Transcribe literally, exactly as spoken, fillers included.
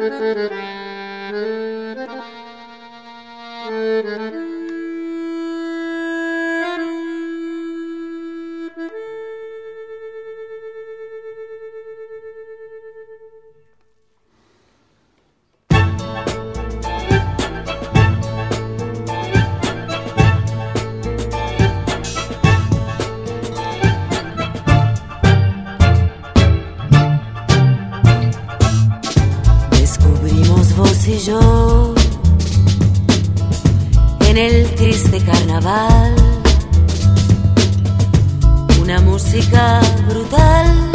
Y yo en el triste carnaval, una música brutal